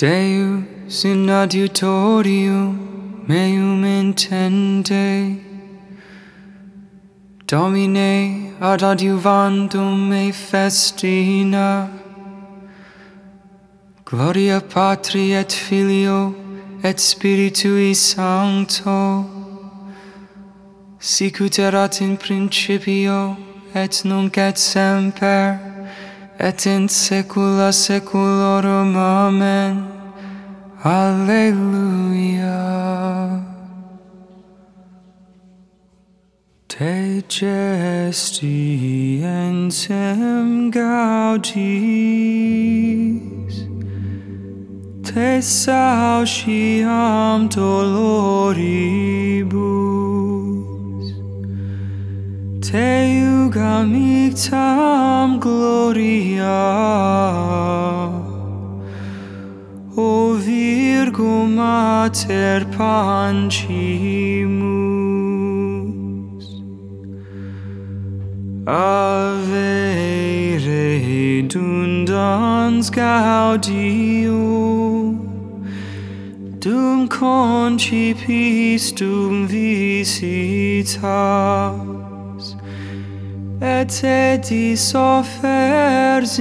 Deus in adiutorium meum intende, Domine ad adiuvandum me festina, Gloria Patri et Filio et Spiritui Sancto, sicut erat in principio et nunc et semper et in saecula saeculorum. Amen. Alleluia. Te gestientem gaudis, te sauciam doloribus, te iugam ictam gloria, O Virgo Mater Pancimus. Ave redundans gaudio, dum concipis dum visitas, et edis offers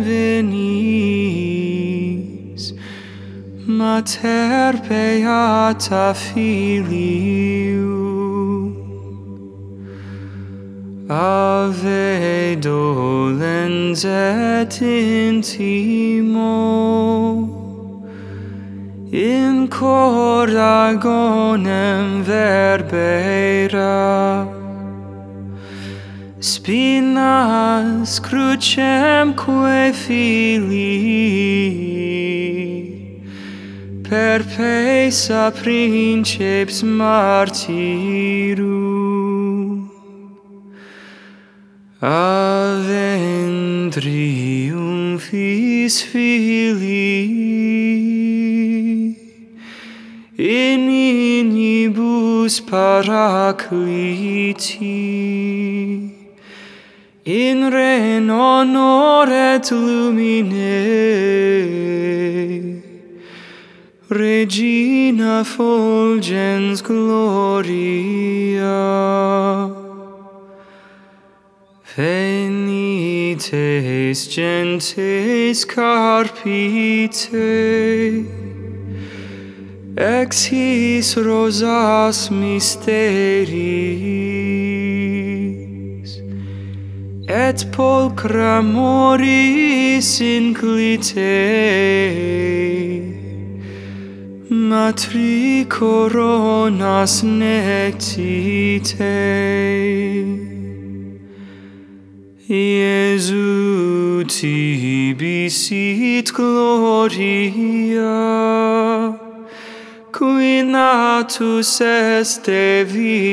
invenis, Mater beata Filium. Ave dolens et intimo, in cor agonem verbera, spinas crucemque Filii, perpetua princeps martyrum. Ave in triumphis Filii, in inibus paracliti, in re honor et lumine, Regina fulgens gloria. Venites gentes carpite, ex his rosas mysteris, et pulchra moris inclite, Matri coronas nectite. Iesu tibi sit gloria, qui natus este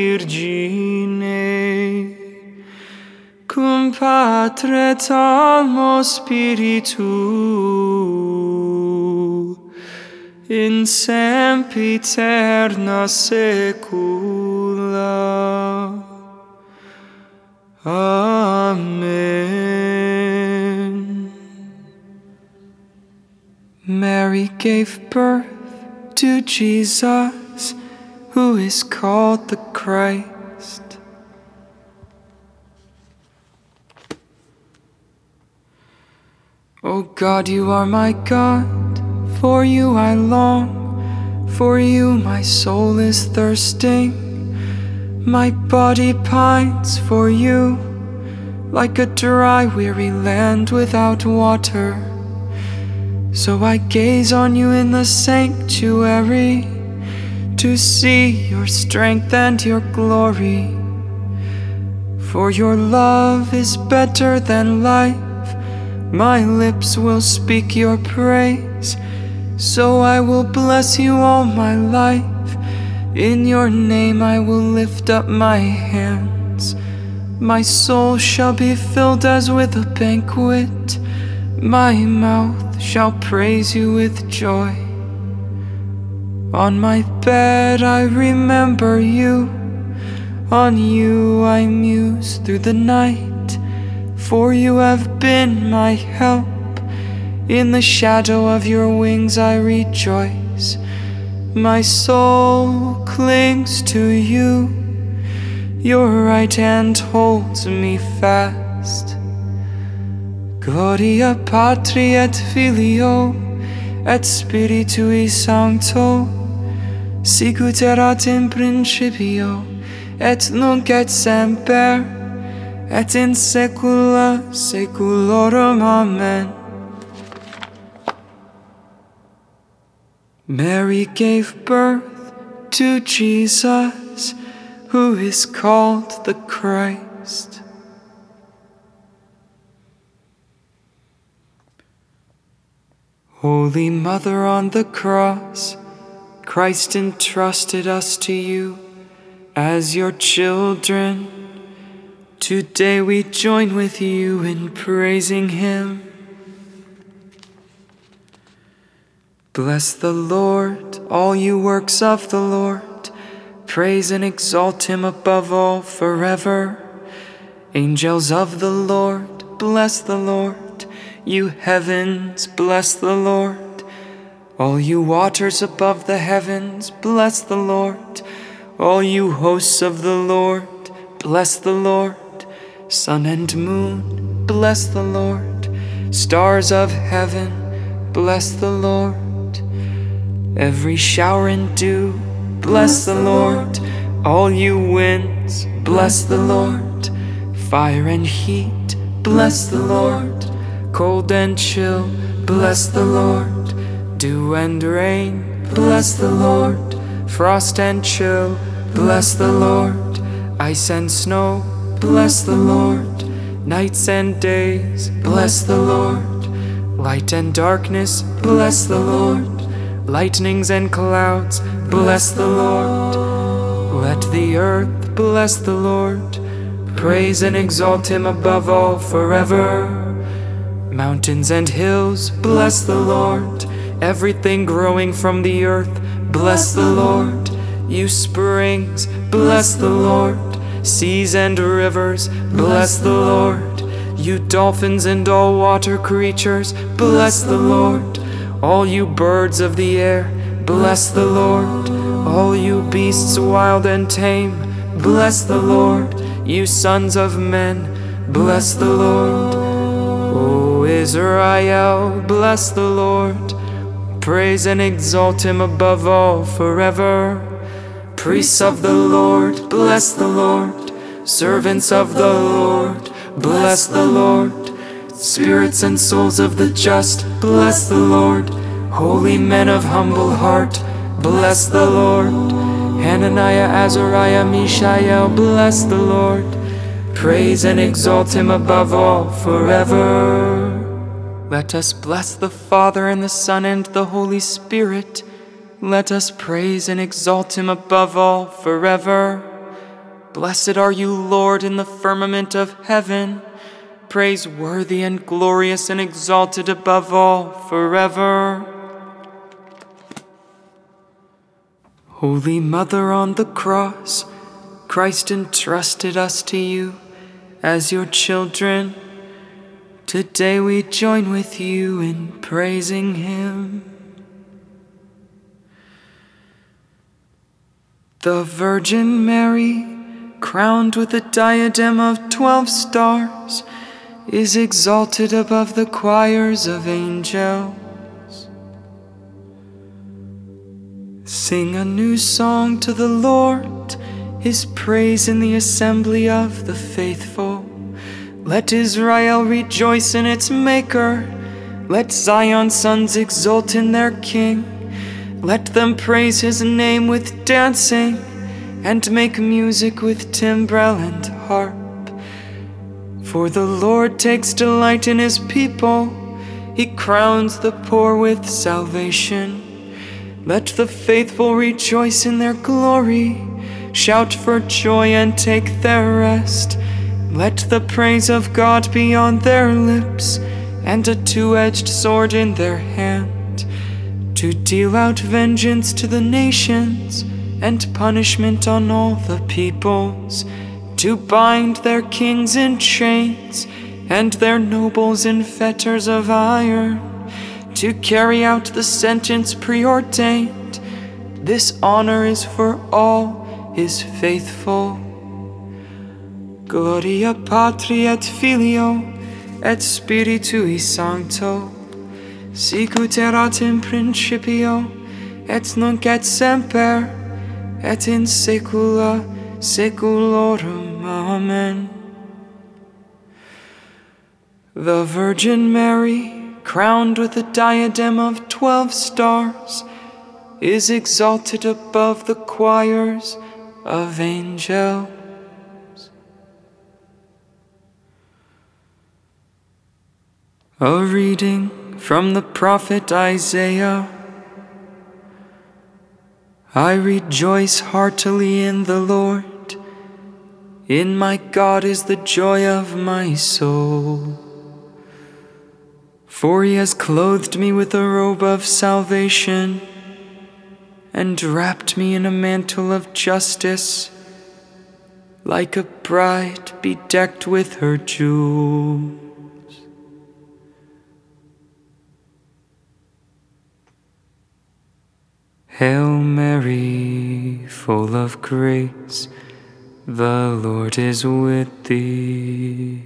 Virgine, cum Patre et Almo Spiritu, in sempiterna saecula. Amen. Mary gave birth to Jesus, who is called the Christ. O God, you are my God, for you I long, for you my soul is thirsting. My body pines for you, like a dry, weary land without water. So I gaze on you in the sanctuary, to see your strength and your glory. For your love is better than life, my lips will speak your praise. So I will bless you all my life, in your name I will lift up my hands. My soul shall be filled as with a banquet, my mouth shall praise you with joy. On my bed I remember you, on you I muse through the night, for you have been my help. In the shadow of your wings I rejoice. My soul clings to you. Your right hand holds me fast. Gloria Patri et Filio et Spiritui Sancto, sicut erat in principio, et nunc et semper, et in saecula saeculorum. Amen. Mary gave birth to Jesus, who is called the Christ. Holy Mother on the cross, Christ entrusted us to you as your children. Today we join with you in praising him. Bless the Lord, all you works of the Lord. Praise and exalt him above all forever. Angels of the Lord, bless the Lord. You heavens, bless the Lord. All you waters above the heavens, bless the Lord. All you hosts of the Lord, bless the Lord. Sun and moon, bless the Lord. Stars of heaven, bless the Lord. Every shower and dew, bless the Lord. All you winds, bless the Lord. Fire and heat, bless the Lord. Cold and chill, bless the Lord. Dew and rain, bless the Lord. Frost and chill, bless the Lord. Ice and snow, bless the Lord. Nights and days, bless the Lord. Light and darkness, bless the Lord. Lightnings and clouds, bless the Lord. Let the earth bless the Lord. Praise and exalt him above all forever. Mountains and hills, bless the Lord. Everything growing from the earth, bless the Lord. You springs, bless the Lord. Seas and rivers, bless the Lord. You dolphins and all water creatures, bless the Lord. All you birds of the air, bless the Lord. All you beasts wild and tame, bless the Lord. You sons of men, bless the Lord. O Israel, bless the Lord. Praise and exalt him above all forever. Priests of the Lord, bless the Lord. Servants of the Lord, bless the Lord. Spirits and souls of the just, bless the Lord. Holy men of humble heart, bless the Lord. Hananiah, Azariah, Mishael, bless the Lord. Praise and exalt him above all forever. Let us bless the Father and the Son and the Holy Spirit. Let us praise and exalt him above all forever. Blessed are you, Lord, in the firmament of heaven. Praiseworthy and glorious and exalted above all forever. Holy Mother on the cross, Christ entrusted us to you as your children. Today we join with you in praising him. The Virgin Mary, crowned with a diadem of 12 stars, is exalted above the choirs of angels. Sing a new song to the Lord, his praise in the assembly of the faithful. Let Israel rejoice in its Maker. Let Zion's sons exult in their King. Let them praise his name with dancing, and make music with timbrel and harp. For the Lord takes delight in his people. He crowns the poor with salvation. Let the faithful rejoice in their glory, shout for joy and take their rest. Let the praise of God be on their lips, and a two-edged sword in their hand, to deal out vengeance to the nations, and punishment on all the peoples, to bind their kings in chains, and their nobles in fetters of iron, to carry out the sentence preordained. This honor is for all his faithful. Gloria Patri et Filio et Spiritui Sancto, sicut erat in principio, et nunc et semper, et in saecula saeculorum. Amen. The Virgin Mary, crowned with a diadem of 12 stars, is exalted above the choirs of angels. A reading from the prophet Isaiah. I rejoice heartily in the Lord. In my God is the joy of my soul. For he has clothed me with a robe of salvation and wrapped me in a mantle of justice, like a bride bedecked with her jewels. Hail Mary, full of grace, the Lord is with thee.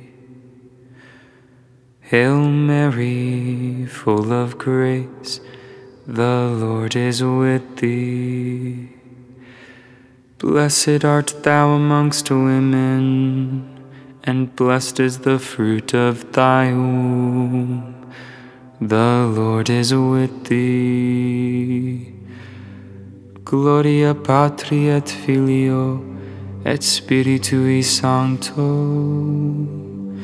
Hail Mary, full of grace, the Lord is with thee. Blessed art thou amongst women, and blessed is the fruit of thy womb. The Lord is with thee. Gloria Patri et Filio et Spiritui Sancto.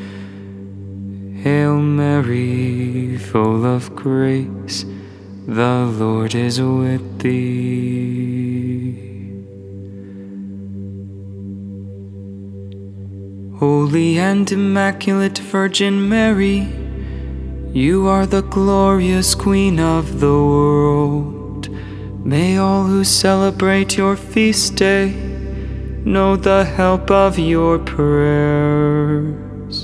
Hail Mary, full of grace, the Lord is with thee. Holy and Immaculate Virgin Mary, you are the glorious Queen of the world. May all who celebrate your feast day know the help of your prayers.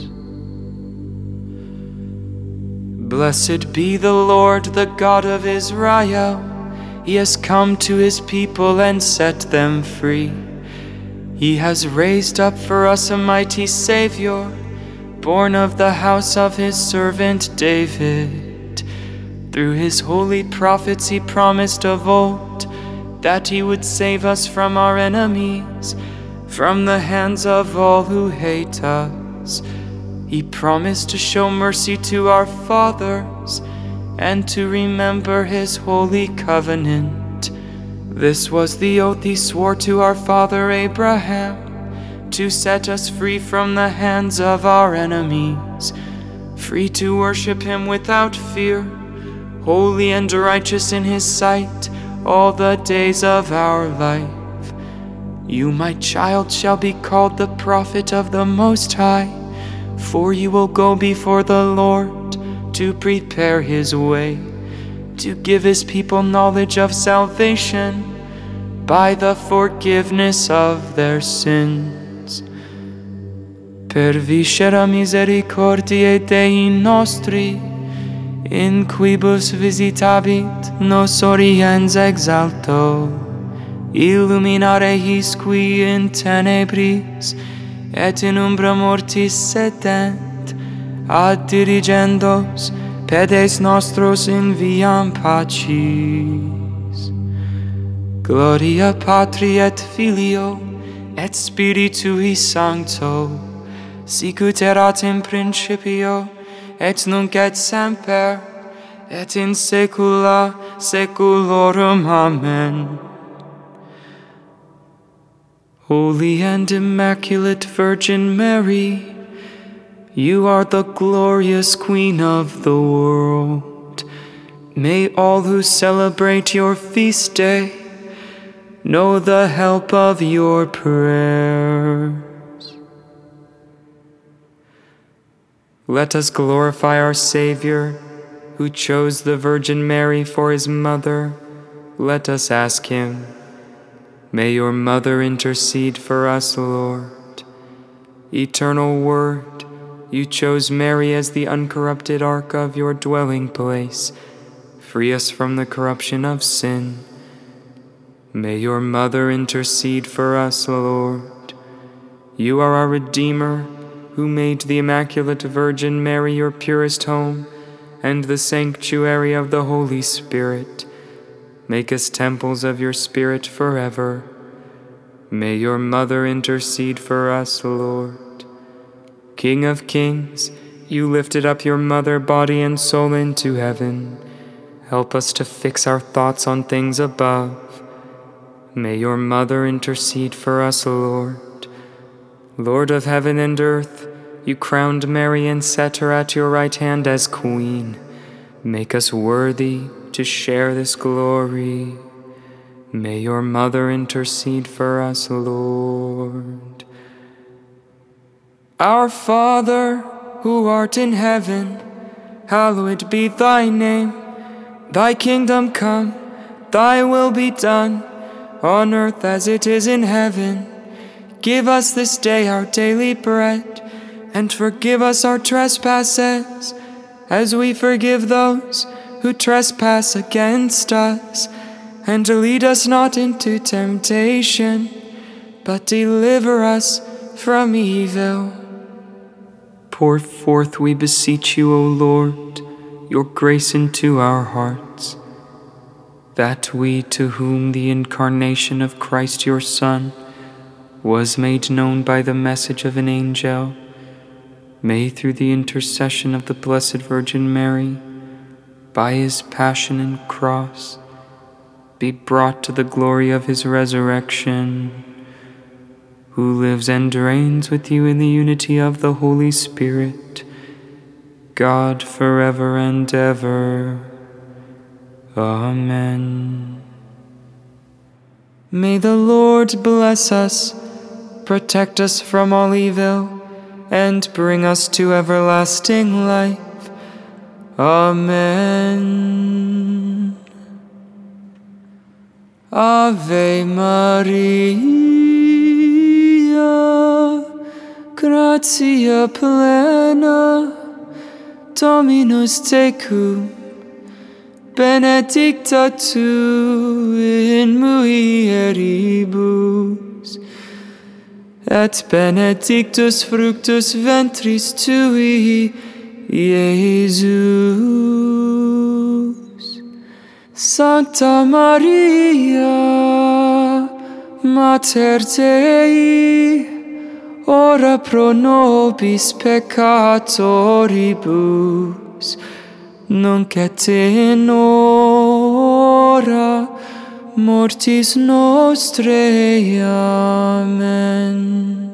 Blessed be the Lord, the God of Israel. He has come to his people and set them free. He has raised up for us a mighty Savior, born of the house of his servant David. Through his holy prophets he promised of old that he would save us from our enemies, from the hands of all who hate us. He promised to show mercy to our fathers and to remember his holy covenant. This was the oath he swore to our father Abraham, to set us free from the hands of our enemies, free to worship him without fear, holy and righteous in his sight all the days of our life. You, my child, shall be called the prophet of the Most High, for you will go before the Lord to prepare his way, to give his people knowledge of salvation by the forgiveness of their sins. Per viscera misericordiae Dei nostri, in quibus visitabit nos oriens exalto, illuminare his qui in tenebris et in umbra mortis sedent, ad dirigendos pedes nostros in viam pacis. Gloria Patri et Filio et Spiritui Sancto, sicut erat in principio et nunc et semper et in saecula saeculorum. Amen. Holy and Immaculate Virgin Mary, you are the glorious Queen of the world. May all who celebrate your feast day know the help of your prayers. Let us glorify our Savior, who chose the Virgin Mary for his mother. Let us ask him, may your mother intercede for us, Lord. Eternal Word, you chose Mary as the uncorrupted ark of your dwelling place. free us from the corruption of sin. May your mother intercede for us, Lord. You are our Redeemer, who made the Immaculate Virgin Mary your purest home and the sanctuary of the Holy Spirit. Make us temples of your Spirit forever. May your mother intercede for us, Lord. King of kings, you lifted up your mother, body and soul, into heaven. Help us to fix our thoughts on things above. May your mother intercede for us, Lord. Lord of heaven and earth, you crowned Mary and set her at your right hand as Queen. Make us worthy to share this glory. May your mother intercede for us, Lord. Our Father, who art in heaven, hallowed be thy name. Thy kingdom come, thy will be done, on earth as it is in heaven. Give us this day our daily bread, and forgive us our trespasses, as we forgive those who trespass against us. And lead us not into temptation, but deliver us from evil. Pour forth, we beseech you, O Lord, your grace into our hearts, that we, to whom the incarnation of Christ your Son was made known by the message of an angel, may through the intercession of the Blessed Virgin Mary, by his passion and cross, be brought to the glory of his resurrection, who lives and reigns with you in the unity of the Holy Spirit, God forever and ever. Amen. May the Lord bless us, protect us from all evil, and bring us to everlasting life. Amen. Ave Maria, gratia plena, Dominus tecum, benedicta tu in mulieribus, et benedictus fructus ventris tui, Iesus. Sancta Maria, Mater Dei, ora pro nobis peccatoribus, nunc et in hora mortis nostrae. Amen.